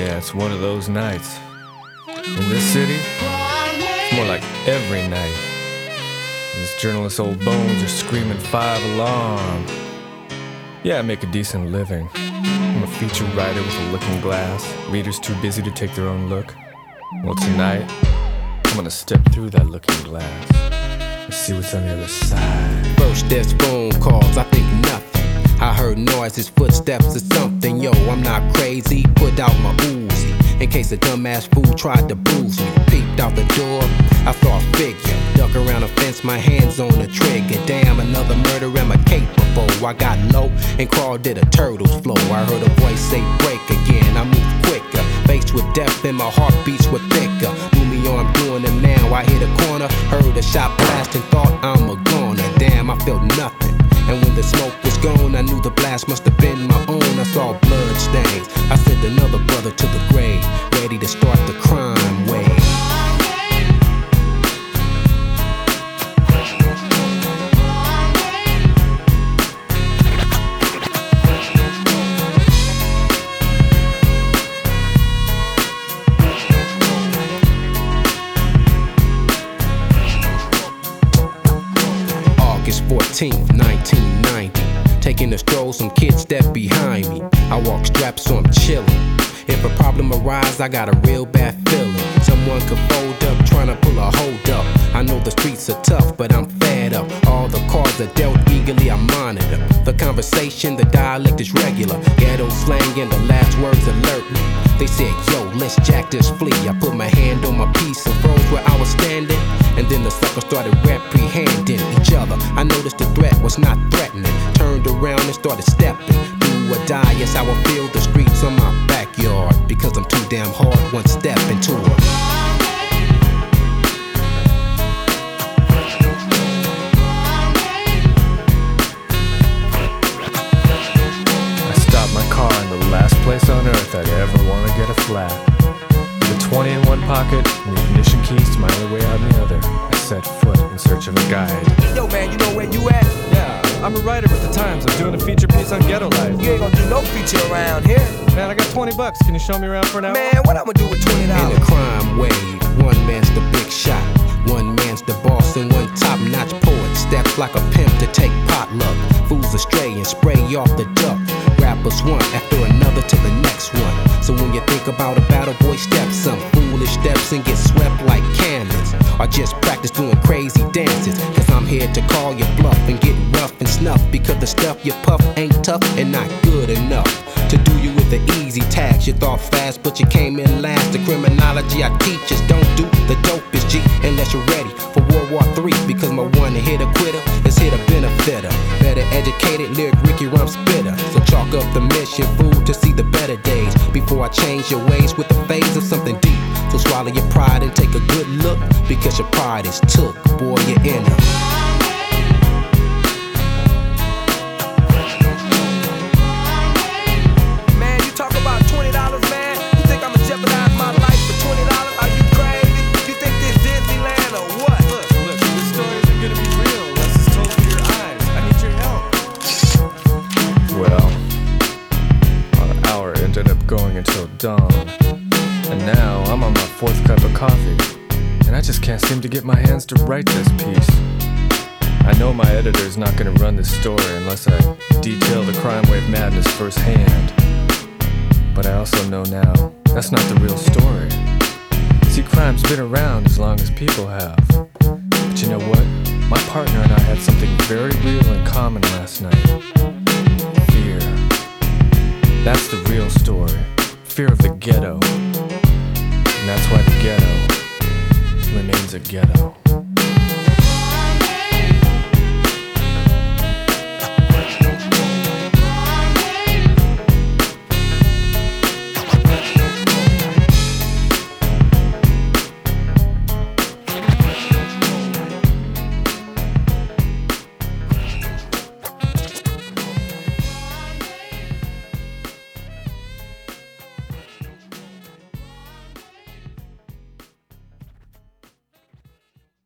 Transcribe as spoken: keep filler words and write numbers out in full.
Yeah, it's one of those nights. In this city, it's more like every night. These journalist old bones are screaming five alarm. Yeah, I make a decent living. I'm a feature writer with a looking glass. Readers too busy to take their own look. Well, tonight, I'm gonna step through that looking glass and see what's on the other side. First there's phone calls, I think nothing. I heard noises, footsteps or something. Yo, I'm not crazy, put out my Uzi in case a dumbass fool tried to bruise me. Peeped out the door, I saw a figure duck around a fence, my hands on the trigger. Damn, another murder, am I capable? I got low and crawled at a turtle's flow. I heard a voice say break again, I moved quicker. Faced with death and my heartbeats were thicker. Knew me or I'm doing it now, I hit a corner. Heard a shot blast and thought I'm a goner. Damn, I felt nothing. And when the smoke was gone, I knew the blast must have been my own. I saw blood stains. I sent another brother to the grave, ready to start the crime wave. August fourteenth, nineteen ninety. Taking a stroll, some kids step behind me. I walk strapped, so I'm chillin'. If a problem arises, I got a real bad feeling. Someone could fold up, trying to pull a hold up. I know the streets are tough, but I'm fed up. All the cards are dealt eagerly, I monitor the conversation, the dialect is regular. Ghetto slang and the last words alert me. They said, yo, let's jack this flea. I put my hand on my piece and froze where I was standing. And then the sucker started reprehending each other. I noticed the threat was not threatening. Turned around and started stepping. Do or die, yes, I will feel the streets on my backyard. Because I'm too damn hard, one step into it. I stopped my car in the last place on earth I'd ever want to get a flat. With a twenty in one pocket and the ignition keys to my other way out in the other, I set foot in search of a guide. Yo, man, you know where you at? Yeah, I'm a writer with the Times. I'm doing a feature piece on ghetto life. You ain't gonna do no feature around here. Man, I got twenty bucks. Can you show me around for an hour? Man, what I'm gonna do with twenty In dollars? the crime wave, one man's the big shot. One man's the boss and one top-notch poet. Steps like a pimp to take potluck. Fools astray and spray off the duck. Rappers one after another to the next one. So when you think about a battle, boy, step some foolish steps and get swept like cannons. Or just practice doing crazy dances. Cause I'm here to call you bluff and get rough and snuff. Because the stuff you puff ain't tough and not good enough to do you with the easy task. You thought fast, but you came in last. The criminology I teach is don't do the dopest G unless you're ready for World War Three. Because my one hit a quitter is hit a benefitter. Better educated, lyric Ricky Rum spitter. So chalk up the mission, fool, to see the better days. Before I change your ways with the phase of something deep. So swallow your pride and take a good look. Because your pride is took, boy, you're in her. Going until dawn, and now I'm on my fourth cup of coffee, and I just can't seem to get my hands to write this piece. I know my editor's not gonna run this story unless I detail the crime wave madness firsthand, but I also know now that's not the real story. See, crime's been around as long as people have, but you know what? My partner and I had something very real in common last night. Fear. That's the real story. Fear of the ghetto. And that's why the ghetto remains a ghetto.